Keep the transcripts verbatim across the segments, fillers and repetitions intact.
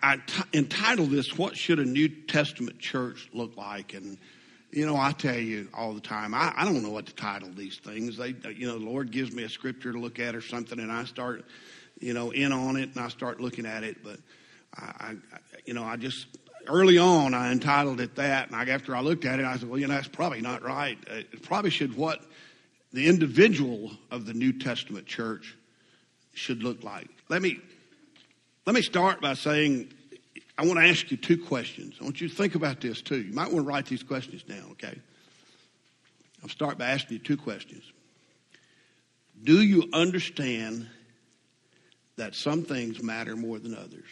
I t- entitled this, What Should a New Testament Church Look Like? And, you know, I tell you all the time, I, I don't know what to title these things. They, you know, the Lord gives me a scripture to look at or something, and I start, you know, in on it, and I start looking at it. But, I, I you know, I just, early on, I entitled it that. And I, after I looked at it, I said, well, you know, that's probably not right. It probably should what the individual of the New Testament church should look like. Let me, let me start by saying, I want to ask you two questions. I want you to think about this too. You might want to write these questions down, okay? I'll start by asking you two questions. Do you understand that some things matter more than others?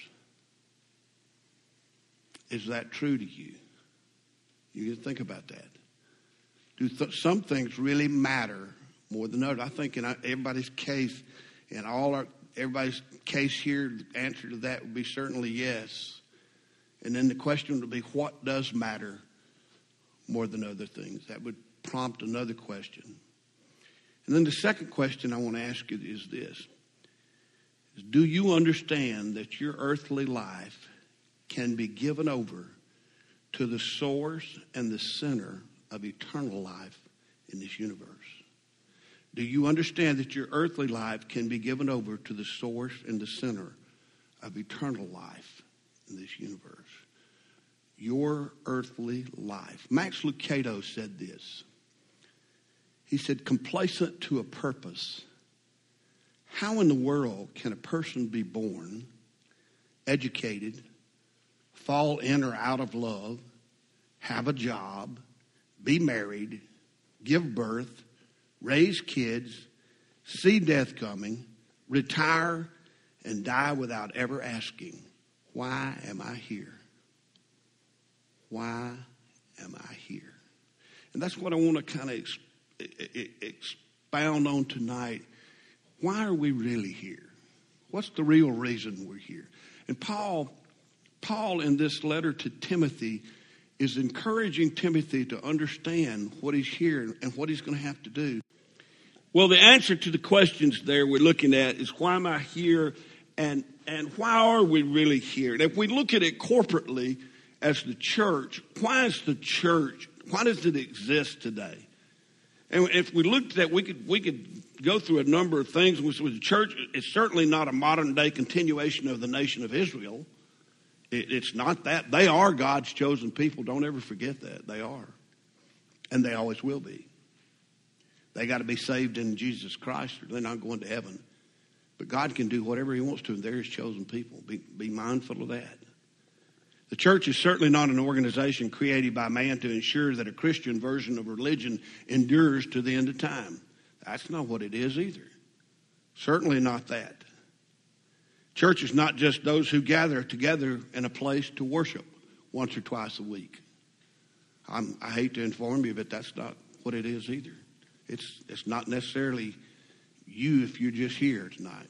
Is that true to you? You need to think about that. Do th- some things really matter more than others? I think in everybody's case, in all our everybody's case here, the answer to that would be certainly yes. And then the question would be, what does matter more than other things? That would prompt another question. And then the second question I want to ask you is this. Is, do you understand that your earthly life can be given over to the source and the center of eternal life in this universe? Do you understand that your earthly life can be given over to the source and the center of eternal life in this universe? Your earthly life. Max Lucado said this. He said, complacent to a purpose. How in the world can a person be born, educated, fall in or out of love, have a job, be married, give birth, raise kids, see death coming, retire, and die without ever asking, why am I here? Why am I here? And that's what I want to kind of ex- expound on tonight. Why are we really here? What's the real reason we're here? And Paul, Paul in this letter to Timothy is encouraging Timothy to understand what he's here and what he's going to have to do. Well, the answer to the questions there we're looking at is, why am I here, and, and why are we really here? And if we look at it corporately as the church, why is the church, why does it exist today? And if we looked at that, we could we could go through a number of things. With the church, it's certainly not a modern day continuation of the nation of Israel. It, it's not that. They are God's chosen people. Don't ever forget that. They are. And they always will be. They got to be saved in Jesus Christ, or they're not going to heaven. But God can do whatever he wants to, and they're his chosen people. Be, be mindful of that. The church is certainly not an organization created by man to ensure that a Christian version of religion endures to the end of time. That's not what it is either. Certainly not that. Church is not just those who gather together in a place to worship once or twice a week. I'm, I hate to inform you, but that's not what it is either. It's, it's not necessarily you if you're just here tonight.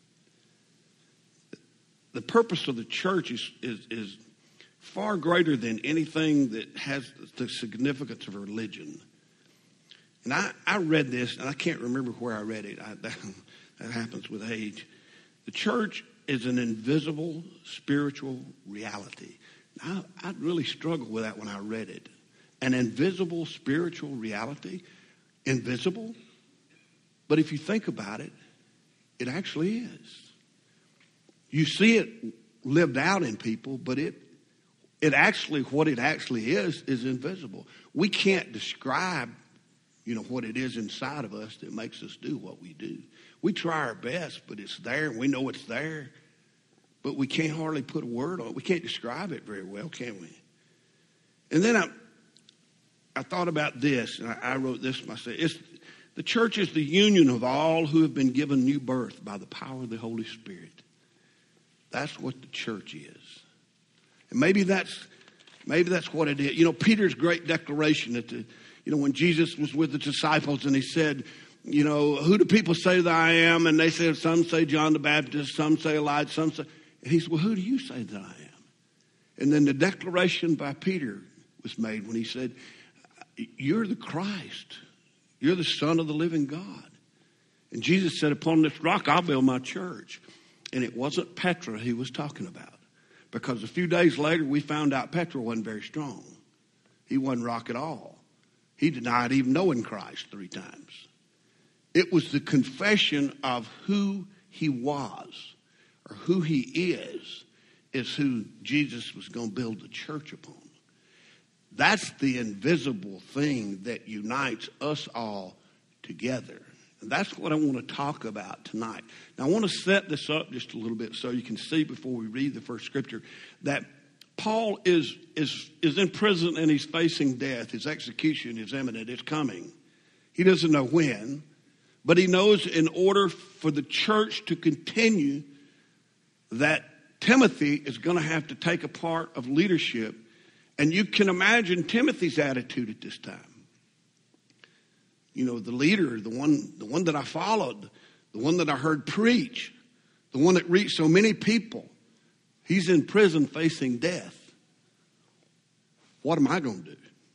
The purpose of the church is, is, is far greater than anything that has the significance of religion. And I, I read this, and I can't remember where I read it. I, that, that happens with age. The church is an invisible spiritual reality. I, I really struggled with that when I read it. An invisible spiritual reality? Invisible? But if you think about it, it actually is. You see it lived out in people, but it it actually, what it actually is, is invisible. We can't describe, you know, what it is inside of us that makes us do what we do. We try our best, but it's there, and we know it's there, but we can't hardly put a word on it. We can't describe it very well, can we? And then I I thought about this, and I, I wrote this myself. It's, the church is the union of all who have been given new birth by the power of the Holy Spirit. That's what the church is. And maybe that's maybe that's what it is. You know, Peter's great declaration that the, you know, when Jesus was with the disciples and he said, you know, who do people say that I am? And they said, some say John the Baptist, some say Elijah, some say. And he said, well, who do you say that I am? And then the declaration by Peter was made when he said, you're the Christ. You're the Son of the living God. And Jesus said, upon this rock I'll build my church. And it wasn't Petra he was talking about. Because a few days later, we found out Petra wasn't very strong. He wasn't rock at all. He denied even knowing Christ three times. It was the confession of who he was or who he is, is who Jesus was going to build the church upon. That's the invisible thing that unites us all together. And that's what I want to talk about tonight. Now, I want to set this up just a little bit so you can see before we read the first scripture that Paul is, is, is in prison and he's facing death. His execution is imminent. It's coming. He doesn't know when, but he knows in order for the church to continue that Timothy is going to have to take a part of leadership. And you can imagine Timothy's attitude at this time. You know, the leader, the one, the one that I followed, the one that I heard preach, the one that reached so many people, he's in prison facing death. What am I going to do?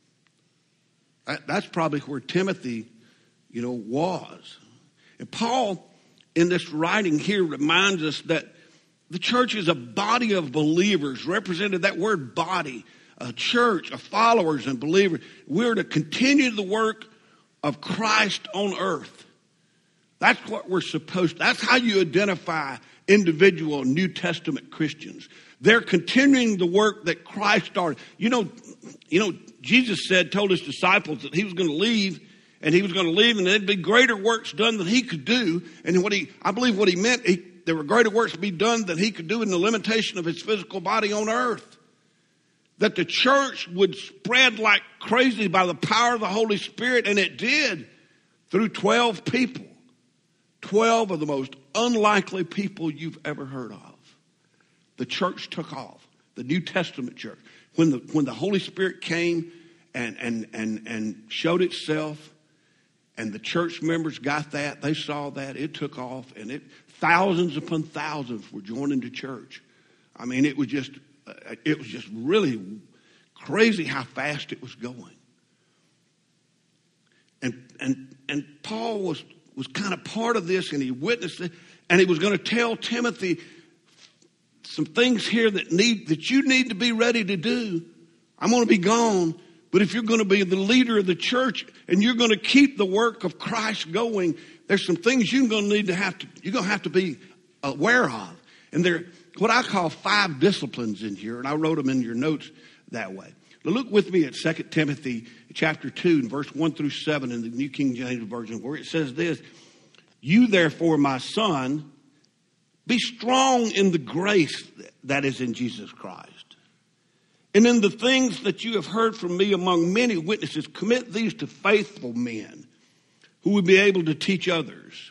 That, that's probably where Timothy, you know, was. And Paul, in this writing here, reminds us that the church is a body of believers, represented that word body, a church of followers and believers. We're to continue the work of Christ on earth. That's what we're supposed to. That's how you identify individual New Testament Christians. They're continuing the work that Christ started. You know, you know, Jesus said, told his disciples that he was going to leave, and he was going to leave, and there'd be greater works done than he could do. And what he, I believe, what he meant, he, there were greater works to be done than he could do in the limitation of his physical body on earth. That the church would spread like crazy by the power of the Holy Spirit, and it did through twelve people. twelve of the most unlikely people you've ever heard of. The church took off. The New Testament church. When the when the Holy Spirit came and and and and showed itself, and the church members got that, they saw that, it took off, and it thousands upon thousands were joining the church. I mean, it was just it was just really crazy how fast it was going. And and and Paul was was kind of part of this, and he witnessed it, and he was going to tell Timothy some things here that need that you need to be ready to do. I'm going to be gone, but if you're going to be the leader of the church and you're going to keep the work of Christ going, there's some things you're going to need to have to you're going to have to be aware of. And they're what I call five disciplines in here, and I wrote them in your notes that way. Now look with me at Second Timothy chapter two and verse one through seven in the New King James Version, where it says this: "You therefore, my son, be strong in the grace that is in Jesus Christ. And in the things that you have heard from me among many witnesses, commit these to faithful men who will be able to teach others.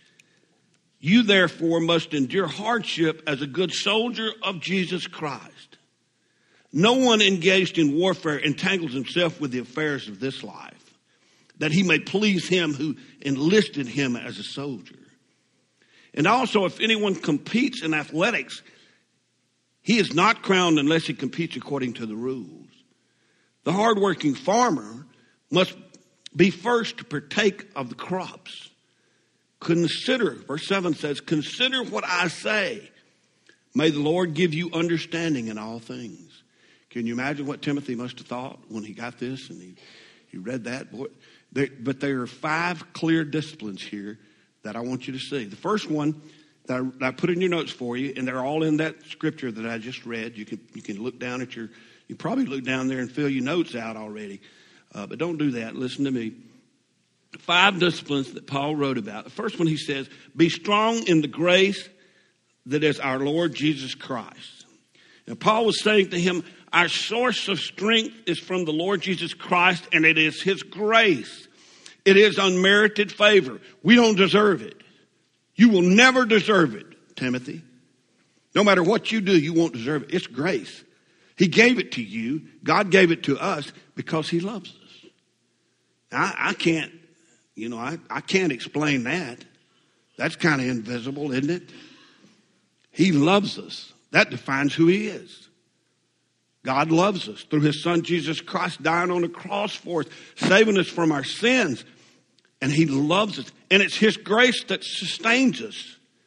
You therefore must endure hardship as a good soldier of Jesus Christ. No one engaged in warfare entangles himself with the affairs of this life, that he may please him who enlisted him as a soldier. And also, if anyone competes in athletics, he is not crowned unless he competes according to the rules. The hardworking farmer must be first to partake of the crops. Consider, verse seven says, consider what I say. May the Lord give you understanding in all things." Can you imagine what Timothy must have thought when he got this and he, he read that? Boy, there, but there are five clear disciplines here that I want you to see. The first one that I, that I put in your notes for you, and they're all in that scripture that I just read. You can you can look down at your, you probably look down there and fill your notes out already. Uh, but don't do that. Listen to me. Five disciplines that Paul wrote about. The first one, he says, be strong in the grace that is our Lord Jesus Christ. Now, Paul was saying to him, our source of strength is from the Lord Jesus Christ, and it is his grace. It is unmerited favor. We don't deserve it. You will never deserve it, Timothy. No matter what you do, you won't deserve it. It's grace. He gave it to you. God gave it to us because he loves us. I, I can't, you know, I, I can't explain that. That's kind of invisible, isn't it? He loves us. That defines who he is. God loves us through his son, Jesus Christ, dying on the cross for us, saving us from our sins. And he loves us. And it's his grace that sustains us.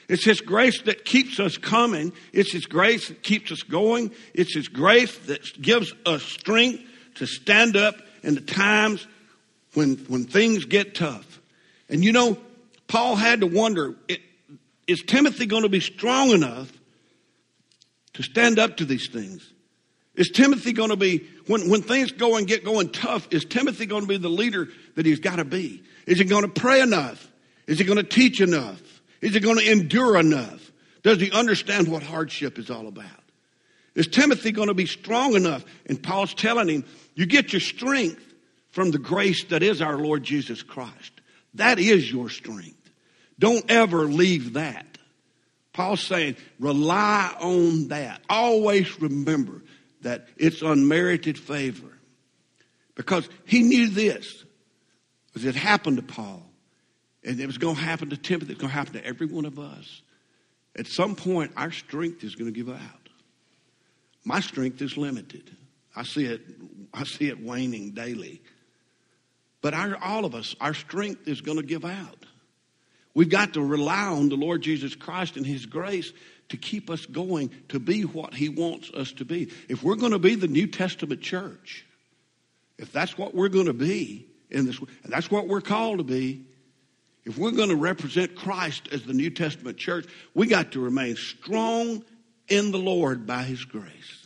It's His grace that keeps us coming. It's His grace that keeps us going. It's His grace that gives us strength to stand up in the times when, when things get tough. And you know, Paul had to wonder, is Timothy going to be strong enough to stand up to these things? Is Timothy going to be, when, when things go and get going tough, is Timothy going to be the leader that he's got to be? Is he going to pray enough? Is he going to teach enough? Is he going to endure enough? Does he understand what hardship is all about? Is Timothy going to be strong enough? And Paul's telling him, you get your strength from the grace that is our Lord Jesus Christ. That is your strength. Don't ever leave that. Paul's saying, rely on that. Always remember that it's unmerited favor. Because he knew this. Because it happened to Paul. And it was going to happen to Timothy. It's going to happen to every one of us. At some point, our strength is going to give out. My strength is limited. I see it, I see it waning daily. But our, all of us, our strength is going to give out. We've got to rely on the Lord Jesus Christ and His grace to keep us going to be what He wants us to be. If we're going to be the New Testament church, if that's what we're going to be in this, and that's what we're called to be, if we're going to represent Christ as the New Testament church, we got to remain strong in the Lord by His grace.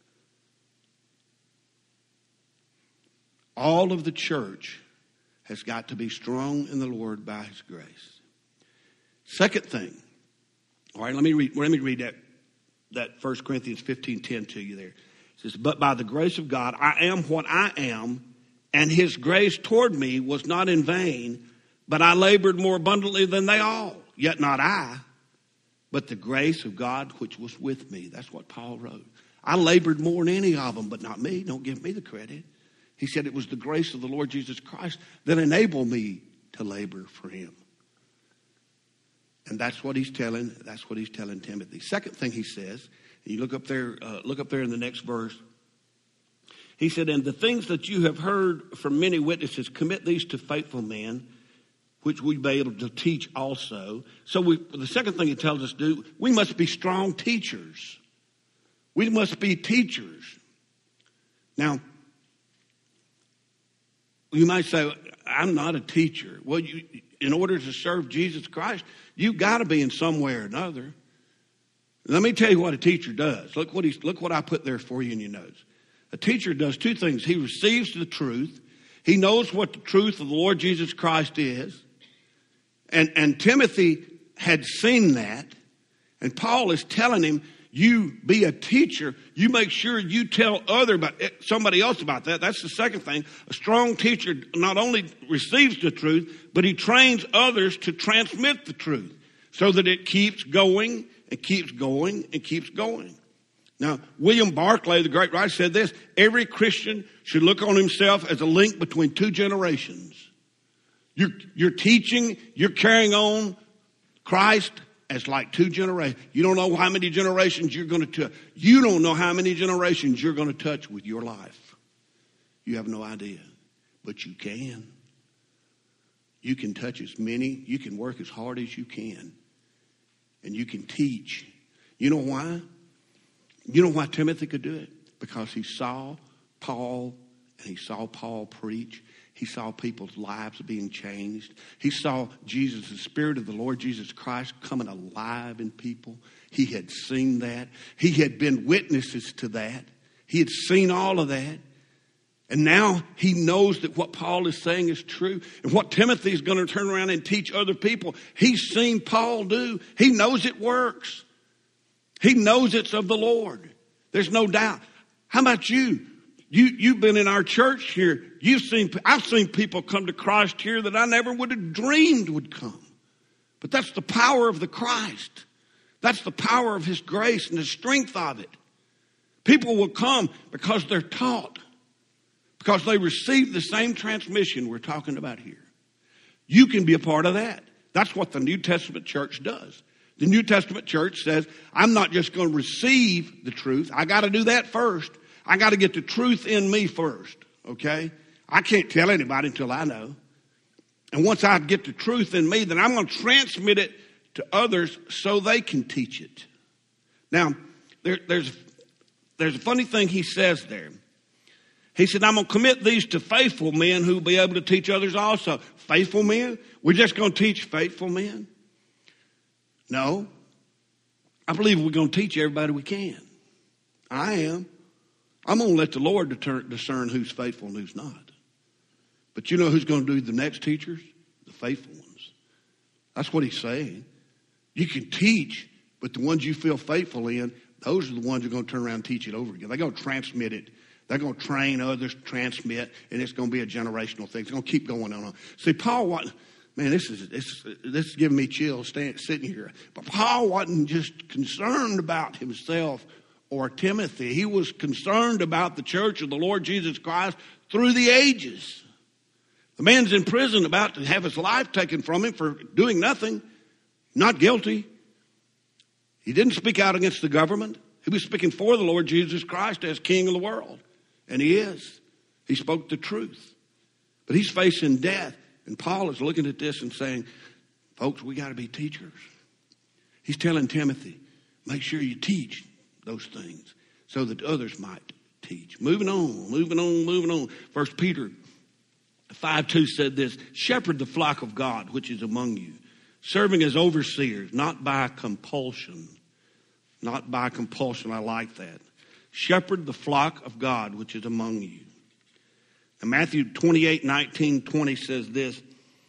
All of the church has got to be strong in the Lord by His grace. Second thing, all right, let me read, let me read that, that First Corinthians fifteen ten to you there. It says, but by the grace of God, I am what I am, and His grace toward me was not in vain, but I labored more abundantly than they all. Yet not I, but the grace of God which was with me. That's what Paul wrote. I labored more than any of them, but not me. Don't give me the credit. He said it was the grace of the Lord Jesus Christ that enabled me to labor for Him. And that's what he's telling, that's what he's telling Timothy. Second thing he says, and you look up there, uh, look up there in the next verse. He said, and the things that you have heard from many witnesses, commit these to faithful men, which we be able to teach also. So we, the second thing he tells us to do, we must be strong teachers. We must be teachers. Now, you might say, I'm not a teacher. Well, you, in order to serve Jesus Christ, you've got to be in some way or another. Let me tell you what a teacher does. Look what he's, look what I put there for you in your notes. A teacher does two things. He receives the truth. He knows what the truth of the Lord Jesus Christ is. And, and Timothy had seen that. And Paul is telling him, you be a teacher. You make sure you tell other about somebody else about that. That's the second thing. A strong teacher not only receives the truth, but he trains others to transmit the truth so that it keeps going and keeps going and keeps going. Now, William Barclay, the great writer, said this: every Christian should look on himself as a link between two generations. You're, you're teaching, you're carrying on Christ as like two generations. You don't know how many generations you're going to touch. You don't know how many generations you're going to touch with your life. You have no idea. But you can. You can touch as many. You can work as hard as you can. And you can teach. You know why? You know why Timothy could do it? Because he saw Paul and he saw Paul preach. He saw people's lives being changed. He saw Jesus, the Spirit of the Lord Jesus Christ, coming alive in people. He had seen that. He had been witnesses to that. He had seen all of that. And now he knows that what Paul is saying is true. And what Timothy is going to turn around and teach other people, he's seen Paul do. He knows it works. He knows it's of the Lord. There's no doubt. How about you? You, you've been in our church here. You've seen, I've seen people come to Christ here that I never would have dreamed would come. But that's the power of the Christ. That's the power of His grace and the strength of it. People will come because they're taught. Because they receive the same transmission we're talking about here. You can be a part of that. That's what the New Testament church does. The New Testament church says, I'm not just going to receive the truth. I got to do that first. I got to get the truth in me first, okay? I can't tell anybody until I know. And once I get the truth in me, then I'm going to transmit it to others so they can teach it. Now, there, there's, there's a funny thing he says there. He said, I'm going to commit these to faithful men who will be able to teach others also. Faithful men? We're just going to teach faithful men? No. I believe we're going to teach everybody we can. I am. I'm going to let the Lord discern who's faithful and who's not. But you know who's going to do the next teachers? The faithful ones. That's what he's saying. You can teach, but the ones you feel faithful in, those are the ones who are going to turn around and teach it over again. They're going to transmit it. They're going to train others, transmit, and it's going to be a generational thing. It's going to keep going on. See, Paul wasn't, man, this is this, this is giving me chills stand, sitting here. But Paul wasn't just concerned about himself or Timothy. He was concerned about the church of the Lord Jesus Christ through the ages. The man's in prison about to have his life taken from him for doing nothing, not guilty. He didn't speak out against the government. He was speaking for the Lord Jesus Christ as King of the world. And he is. He spoke the truth. But he's facing death. And Paul is looking at this and saying, folks, we got to be teachers. He's telling Timothy, make sure you teach those things so that others might teach. Moving on, moving on, moving on. First Peter five two said this, shepherd the flock of God which is among you, serving as overseers, not by compulsion. Not by compulsion. I like that. Shepherd the flock of God which is among you. And Matthew twenty-eight, nineteen, twenty says this,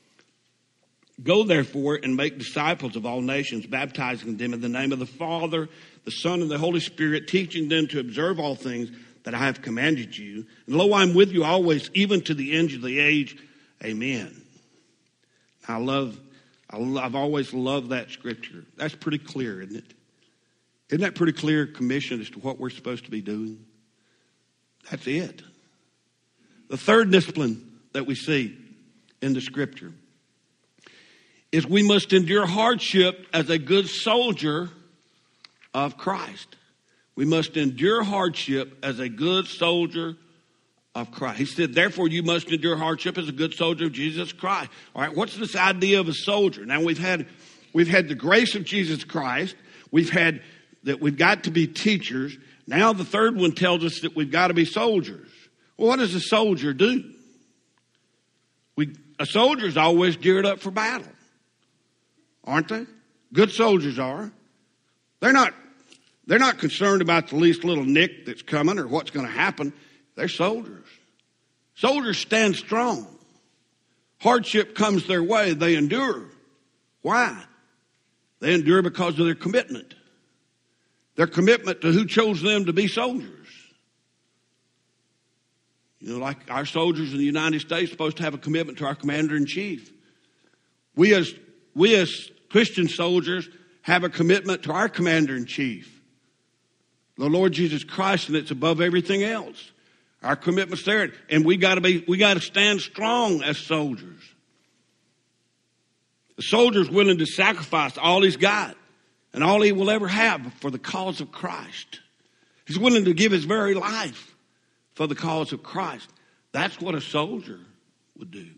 go therefore and make disciples of all nations, baptizing them in the name of the Father, the Son, and the Holy Spirit, teaching them to observe all things that I have commanded you. And lo, I'm with you always, even to the end of the age. Amen. I love, I love I've always loved that scripture. That's pretty clear, isn't it? Isn't that pretty clear commission as to what we're supposed to be doing? That's it. The third discipline that we see in the scripture is we must endure hardship as a good soldier of Christ. We must endure hardship as a good soldier of Christ. He said, therefore you must endure hardship as a good soldier of Jesus Christ. All right, what's this idea of a soldier? Now we've had we've had the grace of Jesus Christ. We've had that we've got to be teachers. Now the third one tells us that we've got to be soldiers. Well, what does a soldier do? We, a soldier's always geared up for battle, aren't they? Good soldiers are. They're not, they're not concerned about the least little nick that's coming or what's going to happen. They're soldiers. Soldiers stand strong. Hardship comes their way. They endure. Why? They endure because of their commitment. Their commitment to who chose them to be soldiers. You know, like our soldiers in the United States are supposed to have a commitment to our commander-in-chief. We as, we as Christian soldiers have a commitment to our commander-in-chief, the Lord Jesus Christ, and it's above everything else. Our commitment's there, and we got to be, we got to stand strong as soldiers. The soldier's willing to sacrifice all he's got and all he will ever have for the cause of Christ. He's willing to give his very life for the cause of Christ. That's what a soldier would do.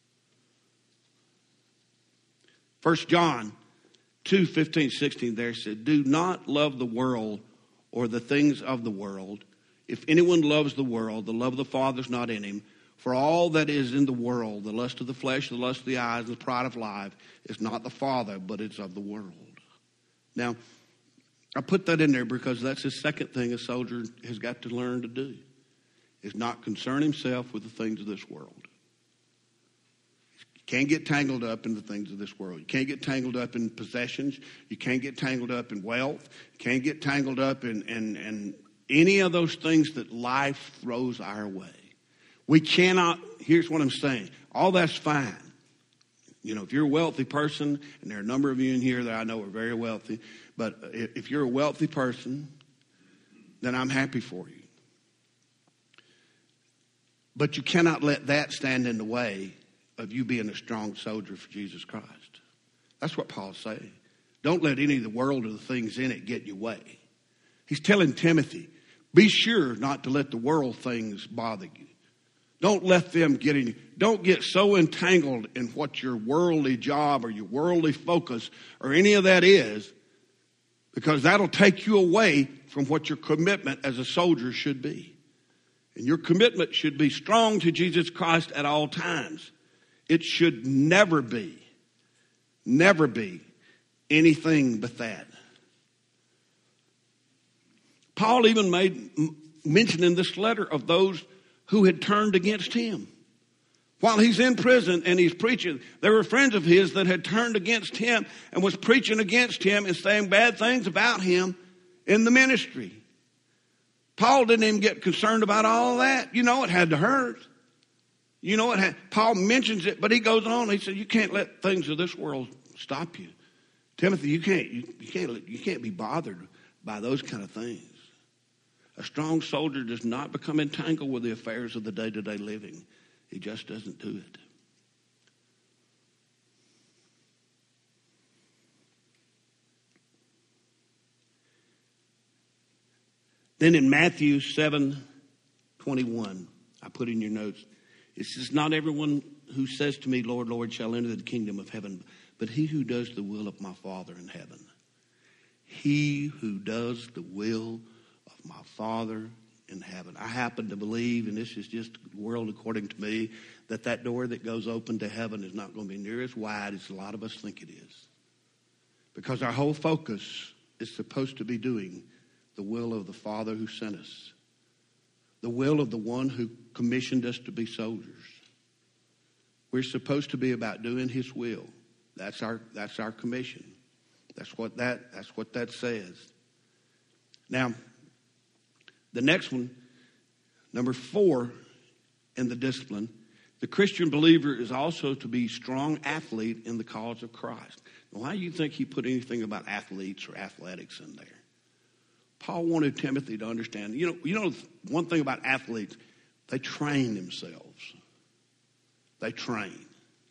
First John two, fifteen, sixteen there said, do not love the world or the things of the world. If anyone loves the world, the love of the Father is not in him. For all that is in the world, the lust of the flesh, the lust of the eyes, the pride of life, is not the Father, but it's of the world. Now, I put that in there because that's the second thing a soldier has got to learn to do, is not concern himself with the things of this world. You can't get tangled up in the things of this world. You can't get tangled up in possessions. You can't get tangled up in wealth. You can't get tangled up in, in, in any of those things that life throws our way. We cannot, here's what I'm saying, all that's fine. You know, if you're a wealthy person, and there are a number of you in here that I know are very wealthy, but if you're a wealthy person, then I'm happy for you. But you cannot let that stand in the way of you being a strong soldier for Jesus Christ. That's what Paul's saying. Don't let any of the world or the things in it get in your way. He's telling Timothy, be sure not to let the world things bother you. Don't let them get in. Don't get so entangled in what your worldly job or your worldly focus or any of that is, because that'll take you away from what your commitment as a soldier should be. And your commitment should be strong to Jesus Christ at all times. It should never be, never be anything but that. Paul even made mention in this letter of those who had turned against him. While he's in prison and he's preaching, there were friends of his that had turned against him and was preaching against him and saying bad things about him in the ministry. Paul didn't even get concerned about all of that. You know it had to hurt. You know it had. Paul mentions it, but he goes on. He said, "You can't let things of this world stop you, Timothy. You can't. You, you can't. You can't be bothered by those kind of things. A strong soldier does not become entangled with the affairs of the day-to-day living. He just doesn't do it." Then in Matthew seven twenty-one, I put in your notes, it says, "Not everyone who says to me, 'Lord, Lord,' shall enter the kingdom of heaven, but he who does the will of my Father in heaven." He who does the will of my Father in heaven. I happen to believe, and this is just the world according to me, that that door that goes open to heaven is not going to be near as wide as a lot of us think it is. Because our whole focus is supposed to be doing the will of the Father who sent us. The will of the one who commissioned us to be soldiers. We're supposed to be about doing his will. That's our that's our commission. That's what that that's what that says. Now, the next one, number four in the discipline, the Christian believer is also to be a strong athlete in the cause of Christ. Now, why do you think he put anything about athletes or athletics in there? Paul wanted Timothy to understand, you know, you know, one thing about athletes, they train themselves. They train.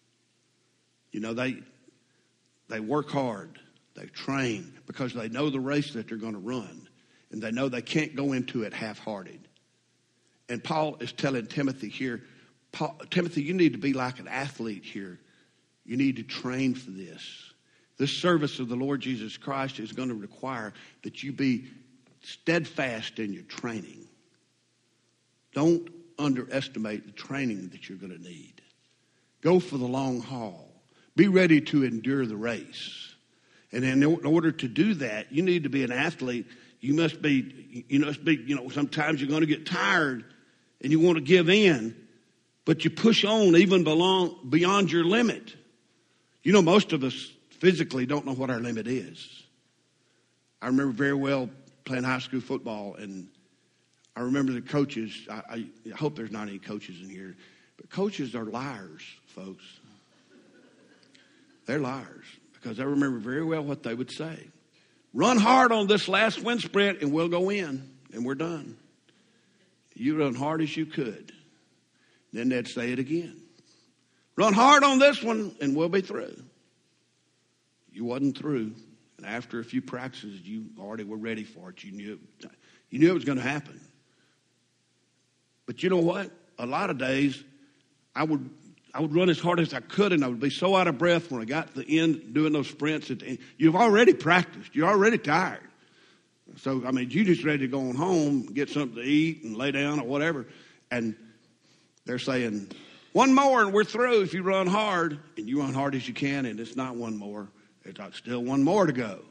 You know, they they work hard. They train because they know the race that they're going to run. And they know they can't go into it half-hearted. And Paul is telling Timothy here, Paul, Timothy, you need to be like an athlete here. You need to train for this. This service of the Lord Jesus Christ is going to require that you be steadfast in your training. Don't underestimate the training that you're going to need. Go for the long haul. Be ready to endure the race. And in order to do that, you need to be an athlete. You must be, you must be, you know, sometimes you're going to get tired and you want to give in, but you push on even belong, beyond your limit. You know, most of us physically don't know what our limit is. I remember very well playing high school football, and I remember the coaches. I, I hope there's not any coaches in here, but coaches are liars, folks. They're liars, because I remember very well what they would say. Run hard on this last wind sprint and we'll go in and we're done. You run hard as you could. Then they'd say it again. Run hard on this one and we'll be through. You wasn't through. And after a few practices, you already were ready for it. You knew it, you knew it was going to happen. But you know what? A lot of days I would I would run as hard as I could, and I would be so out of breath when I got to the end doing those sprints. At the end. You've already practiced. You're already tired. So, I mean, you're just ready to go on home, get something to eat, and lay down or whatever. And they're saying, one more and we're through if you run hard. And you run hard as you can, and it's not one more. It's still one more to go.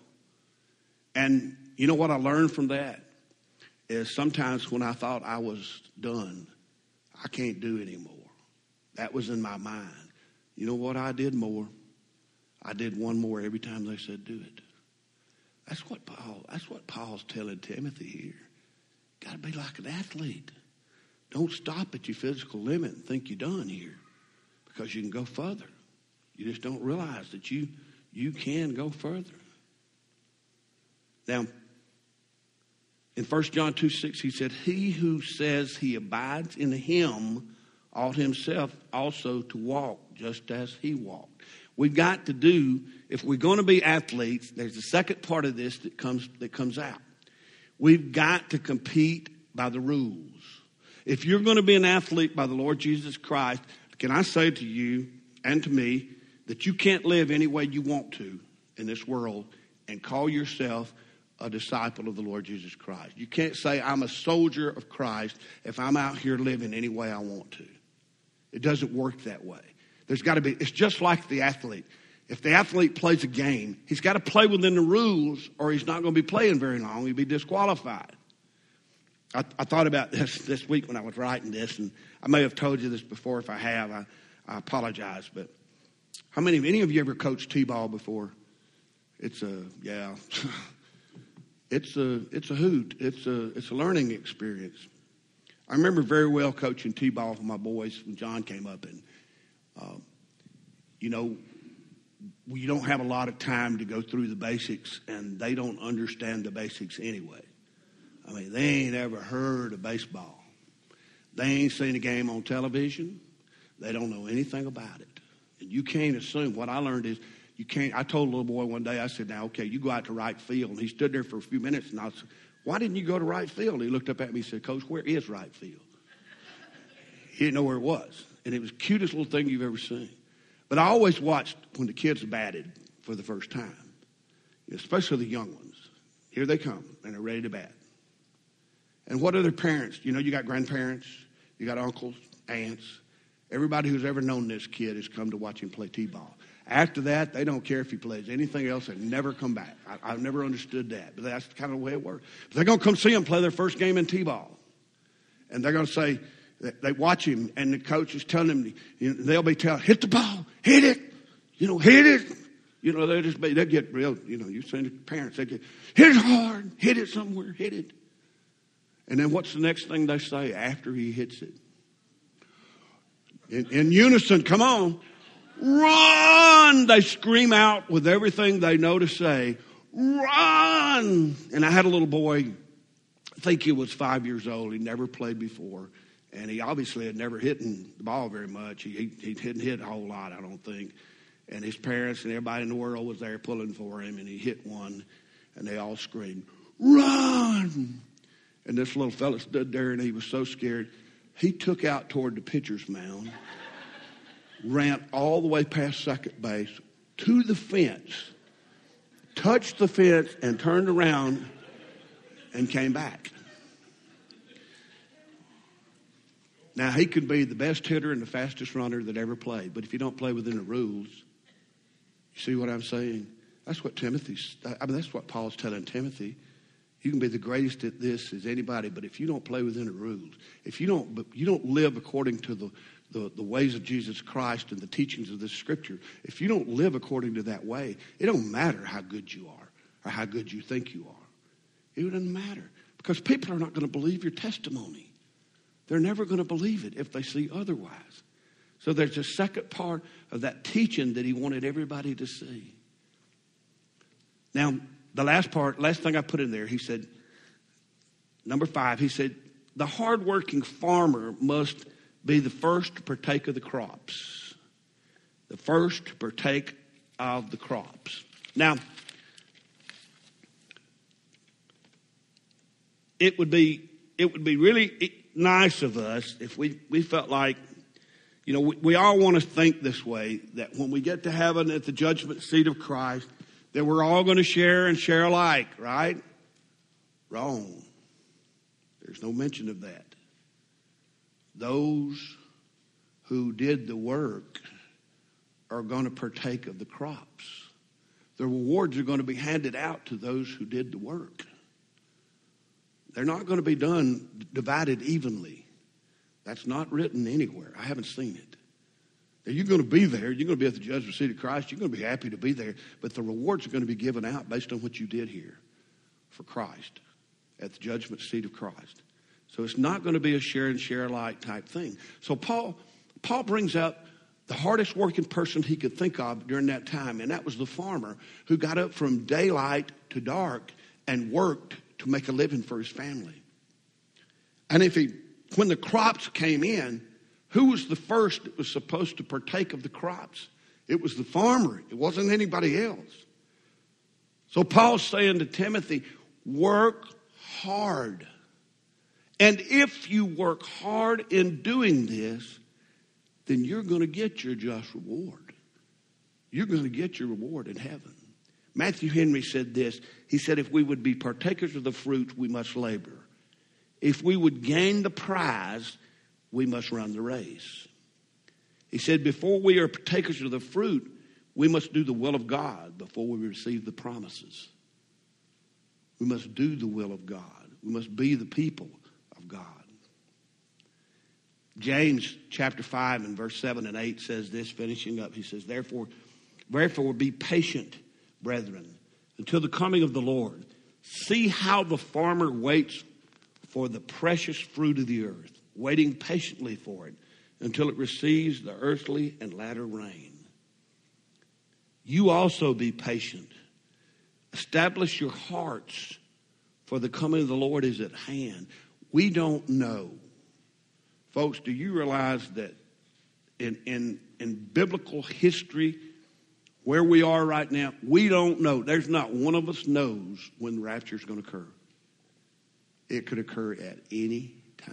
And you know what I learned from that? Is sometimes when I thought I was done, I can't do anymore. That was in my mind. You know what I did more? I did one more every time they said do it. That's what Paul, that's what Paul's telling Timothy here. Got to be like an athlete. Don't stop at your physical limit and think you're done here, because you can go further. You just don't realize that you you can go further. Now, in First John two six, he said, he who says he abides in him ought himself also to walk just as he walked. We've got to do, if we're going to be athletes, there's a second part of this that comes that comes out. We've got to compete by the rules. If you're going to be an athlete by the Lord Jesus Christ, can I say to you and to me that you can't live any way you want to in this world and call yourself a disciple of the Lord Jesus Christ. You can't say I'm a soldier of Christ if I'm out here living any way I want to. It doesn't work that way. There's got to be, it's just like the athlete. If the athlete plays a game, he's got to play within the rules or he's not going to be playing very long. He'll be disqualified. I, I thought about this this week when I was writing this, and I may have told you this before. If I have, I, I apologize. But how many, any of you ever coached T-ball before? It's a, yeah. It's a, it's a hoot. It's a, it's a learning experience. I remember very well coaching T-ball for my boys when John came up. And, uh, you know, you don't have a lot of time to go through the basics, and they don't understand the basics anyway. I mean, they ain't ever heard of baseball. They ain't seen a game on television. They don't know anything about it. And you can't assume. What I learned is you can't. I told a little boy one day, I said, now, okay, you go out to right field. And he stood there for a few minutes, and I said, why didn't you go to right field? He looked up at me and said, Coach, where is right field? He didn't know where it was. And it was the cutest little thing you've ever seen. But I always watched when the kids batted for the first time, especially the young ones. Here they come, and they're ready to bat. And what are their parents? You know, you got grandparents, you got uncles, aunts. Everybody who's ever known this kid has come to watch him play T-ball. After that, they don't care if he plays anything else. They never come back. I, I've never understood that, but that's kind of the way it works. But they're going to come see him play their first game in T-ball. And they're going to say, they watch him, and the coach is telling them, you know, they'll be telling, hit the ball, hit it, you know, hit it. You know, they'll just be, they get real, you know, you've seen the parents, they get, hit it hard, hit it somewhere, hit it. And then what's the next thing they say after he hits it? In, in unison, come on. Run! They scream out with everything they know to say, run! And I had a little boy, I think he was five years old. He never played before. And he obviously had never hit the ball very much. He, he, he didn't hit a whole lot, I don't think. And his parents and everybody in the world was there pulling for him. And he hit one, and they all screamed, run! And this little fella stood there, and he was so scared. He took out toward the pitcher's mound, ran all the way past second base to the fence, touched the fence, and turned around and came back. Now, he could be the best hitter and the fastest runner that ever played, but if you don't play within the rules, you see what I'm saying? That's what Timothy's, I mean, that's what Paul's telling Timothy. You can be the greatest at this as anybody, but if you don't play within the rules, if you don't, you don't live according to the, the, the ways of Jesus Christ and the teachings of this Scripture, if you don't live according to that way, it don't matter how good you are or how good you think you are. It doesn't matter because people are not going to believe your testimony. They're never going to believe it if they see otherwise. So there's a second part of that teaching that he wanted everybody to see. Now, the last part, last thing I put in there, he said, number five, he said, the hardworking farmer must be the first to partake of the crops. The first to partake of the crops. Now, it would be it would be really nice of us if we, we felt like, you know, we, we all want to think this way, that when we get to heaven at the judgment seat of Christ, that we're all going to share and share alike, right? Wrong. There's no mention of that. Those who did the work are going to partake of the crops. The rewards are going to be handed out to those who did the work. They're not going to be done divided evenly. That's not written anywhere. I haven't seen it. You're going to be there. You're going to be at the judgment seat of Christ. You're going to be happy to be there. But the rewards are going to be given out based on what you did here for Christ at the judgment seat of Christ. So it's not going to be a share and share alike type thing. So Paul, Paul brings up the hardest working person he could think of during that time, and that was the farmer who got up from daylight to dark and worked to make a living for his family. And if he, when the crops came in, who was the first that was supposed to partake of the crops? It was the farmer. It wasn't anybody else. So Paul's saying to Timothy, work hard And if you work hard in doing this, then you're going to get your just reward. You're going to get your reward in heaven. Matthew Henry said this. He said, if we would be partakers of the fruit, we must labor. If we would gain the prize, we must run the race. He said, before we are partakers of the fruit, we must do the will of God before we receive the promises. We must do the will of God. We must be the people of God. James chapter five and verse seven and eight says this, finishing up. He says, therefore, therefore be patient, brethren, until the coming of the Lord. See how the farmer waits for the precious fruit of the earth, waiting patiently for it until it receives the earthly and latter rain. You also be patient. Establish your hearts, for the coming of the Lord is at hand. We don't know. Folks, do you realize that in, in, in biblical history, where we are right now, we don't know. There's not one of us knows when the rapture is going to occur. It could occur at any time.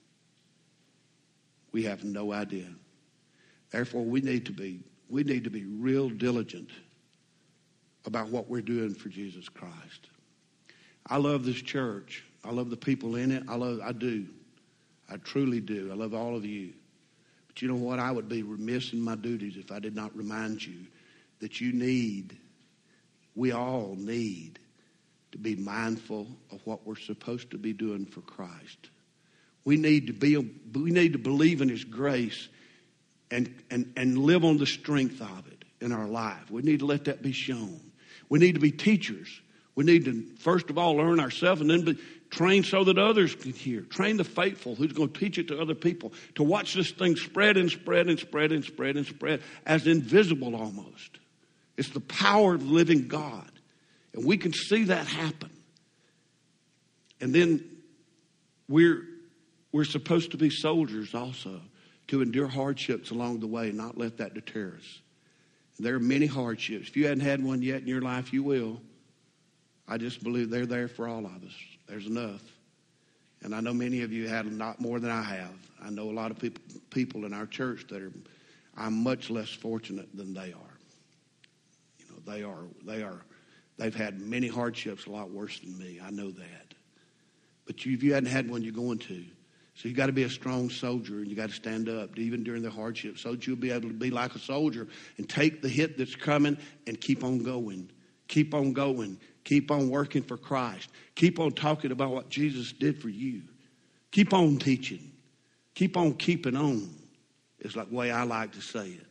We have no idea. Therefore, we need to be we need to be real diligent about what we're doing for Jesus Christ. I love this church. I love the people in it. I love I do. I truly do. I love all of you. But you know what? I would be remiss in my duties if I did not remind you that you need, we all need to be mindful of what we're supposed to be doing for Christ. We need to be, we need to believe in His grace and, and, and live on the strength of it in our life. We need to let that be shown. We need to be teachers. We need to, first of all, learn ourselves and then be trained so that others can hear. Train the faithful who's going to teach it to other people. To watch this thing spread and spread and spread and spread and spread as invisible almost. It's the power of the living God. And we can see that happen. And then we're we're supposed to be soldiers also, to endure hardships along the way, not let that deter us. There are many hardships. If you hadn't had one yet in your life, you will. I just believe they're there for all of us. There's enough. And I know many of you had a lot more than I have. I know a lot of people people in our church that are, I'm much less fortunate than they are. You know, they are, they are, they've had many hardships, a lot worse than me. I know that. But you, if you hadn't had one, you're going to. So you got to be a strong soldier, and you got to stand up even during the hardship, so that you'll be able to be like a soldier and take the hit that's coming and keep on going. Keep on going. Keep on working for Christ. Keep on talking about what Jesus did for you. Keep on teaching. Keep on keeping on, is like the way I like to say it.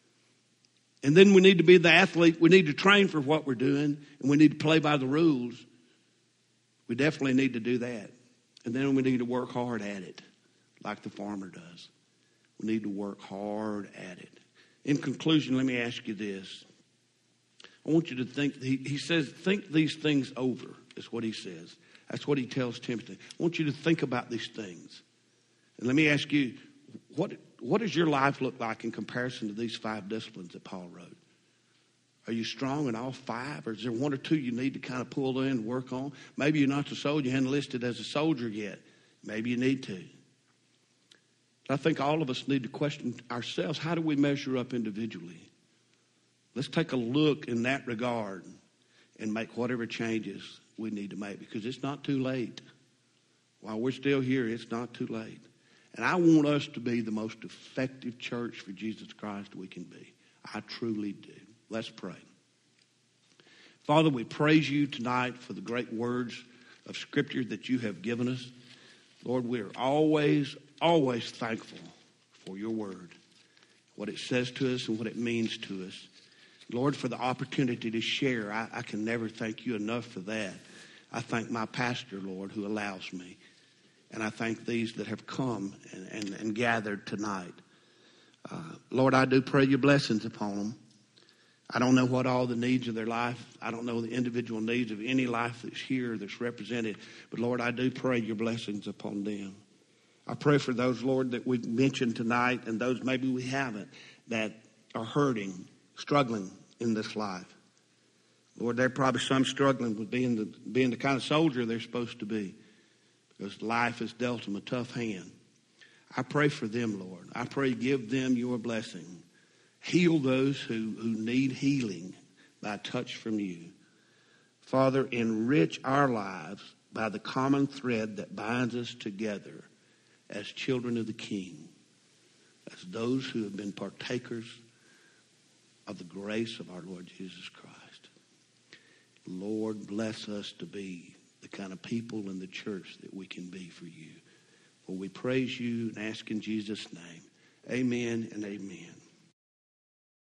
And then we need to be the athlete. We need to train for what we're doing, and we need to play by the rules. We definitely need to do that. And then we need to work hard at it, like the farmer does. We need to work hard at it. In conclusion, let me ask you this. I want you to think, he, he says, think these things over, is what he says. That's what he tells Timothy. I want you to think about these things. And let me ask you, what, what does your life look like in comparison to these five disciplines that Paul wrote? Are you strong in all five? Or is there one or two you need to kind of pull in and work on? Maybe you're not the soldier. You haven't enlisted as a soldier yet. Maybe you need to. But I think all of us need to question ourselves. How do we measure up individually? Let's take a look in that regard and make whatever changes we need to make, because it's not too late. While we're still here, it's not too late. And I want us to be the most effective church for Jesus Christ we can be. I truly do. Let's pray. Father, we praise you tonight for the great words of Scripture that you have given us. Lord, we are always, always thankful for your word, what it says to us and what it means to us. Lord, for the opportunity to share, I, I can never thank you enough for that. I thank my pastor, Lord, who allows me. And I thank these that have come and, and, and gathered tonight. Uh, Lord, I do pray your blessings upon them. I don't know what all the needs of their life. I don't know the individual needs of any life that's here, that's represented. But, Lord, I do pray your blessings upon them. I pray for those, Lord, that we've mentioned tonight and those maybe we haven't, that are hurting, struggling in this life. Lord, there are probably some struggling with being the, being the kind of soldier they're supposed to be. because life has dealt them a tough hand. I pray for them, Lord. I pray give them your blessing. Heal those who, who need healing by a touch from you. Father, enrich our lives by the common thread that binds us together as children of the King, as those who have been partakers of the grace of our Lord Jesus Christ. Lord, bless us to be the kind of people in the church that we can be for you. For we praise you and ask in Jesus' name. Amen and amen.